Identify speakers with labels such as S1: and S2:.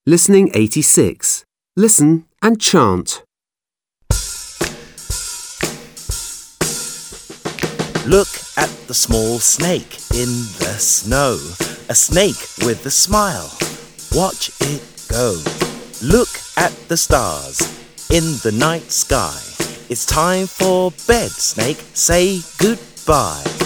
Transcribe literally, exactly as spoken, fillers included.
S1: Listening eighty-six. Listen and chant.
S2: Look at the small snake in the snow, a snake with a smile. Watch it go. Look at the stars in the night sky. It's time for bed, snake. Say goodbye.